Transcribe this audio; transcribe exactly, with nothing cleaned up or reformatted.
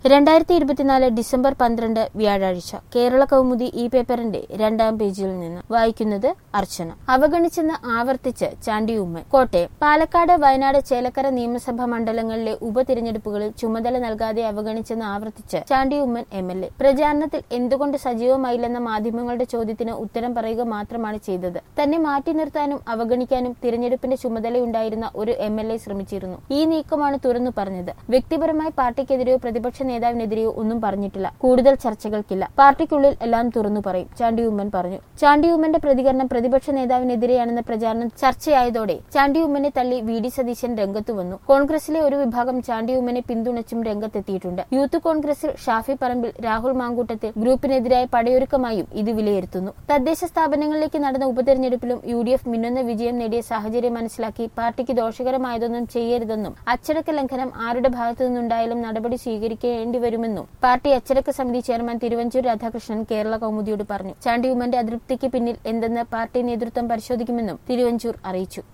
രണ്ടായിരത്തി ഇരുപത്തിനാല് ഡിസംബർ പന്ത്രണ്ട് വ്യാഴാഴ്ച കേരള കൗമുദി ഈ പേപ്പറിന്റെ രണ്ടാം പേജിൽ നിന്ന് വായിക്കുന്നത് അർച്ചന. അവഗണിച്ചെന്ന് ആവർത്തിച്ച് ചാണ്ടി ഉമ്മൻ. കോട്ടയം. പാലക്കാട്, വയനാട്, ചേലക്കര നിയമസഭാ മണ്ഡലങ്ങളിലെ ഉപതിരഞ്ഞെടുപ്പുകളിൽ ചുമതല നൽകാതെ അവഗണിച്ചെന്ന് ആവർത്തിച്ച് Chandy Oommen M L A. പ്രചാരണത്തിൽ എന്തുകൊണ്ട് സജീവമായില്ലെന്ന മാധ്യമങ്ങളുടെ ചോദ്യത്തിന് ഉത്തരം പറയുക മാത്രമാണ് ചെയ്തത്. തന്നെ മാറ്റി നിർത്താനും അവഗണിക്കാനും തിരഞ്ഞെടുപ്പിന്റെ ചുമതലയുണ്ടായിരുന്ന ഒരു എം എൽ എ ശ്രമിച്ചിരുന്നു. ഈ നീക്കമാണ് തുറന്നു പറഞ്ഞത്. വ്യക്തിപരമായി പാർട്ടിക്കെതിരെയോ പ്രതിപക്ഷ നേതാവിനെതിരെയോ ഒന്നും പറഞ്ഞിട്ടില്ല. കൂടുതൽ ചർച്ചകൾക്കില്ല. പാർട്ടിക്കുള്ളിൽ എല്ലാം തുറന്നു പറയും, ചാണ്ടി ഉമ്മൻ പറഞ്ഞു. ചാണ്ടി ഉമ്മന്റെ പ്രതികരണം പ്രതിപക്ഷ നേതാവിനെതിരെയാണെന്ന പ്രചാരണം ചർച്ചയായതോടെ ചാണ്ടി ഉമ്മനെ തള്ളി വി ഡി സതീശൻ രംഗത്തു വന്നു. കോൺഗ്രസിലെ ഒരു വിഭാഗം ചാണ്ടി ഉമ്മനെ പിന്തുണച്ചും രംഗത്തെത്തിയിട്ടുണ്ട്. യൂത്ത് കോൺഗ്രസിൽ ഷാഫി പറമ്പിൽ, രാഹുൽ മാങ്കൂട്ടത്തിൽ ഗ്രൂപ്പിനെതിരായ പടയൊരുക്കമായും ഇത് വിലയിരുത്തുന്നു. തദ്ദേശ സ്ഥാപനങ്ങളിലേക്ക് നടന്ന ഉപതെരഞ്ഞെടുപ്പിലും യു ഡി എഫ് മിന്നുന്ന വിജയം നേടിയ സാഹചര്യം മനസ്സിലാക്കി പാർട്ടിക്ക് ദോഷകരമായതൊന്നും ചെയ്യരുതെന്നും അച്ചടക്ക ലംഘനം ആരുടെ ഭാഗത്തുനിന്നുണ്ടായാലും നടപടി സ്വീകരിക്കേണ്ടിവരുമെന്നും പാർട്ടി അച്ചടക്ക സമിതി ചെയർമാൻ തിരുവഞ്ചൂർ രാധാകൃഷ്ണൻ കേരള കൗമുദിയോട് പറഞ്ഞു. ചാണ്ടി ഉമ്മന്റെ അതൃപ്തിക്ക് പിന്നിൽ എന്തെന്ന് പാർട്ടി നേതൃത്വം പരിശോധിക്കുമെന്നും തിരുവഞ്ചൂർ അറിയിച്ചു.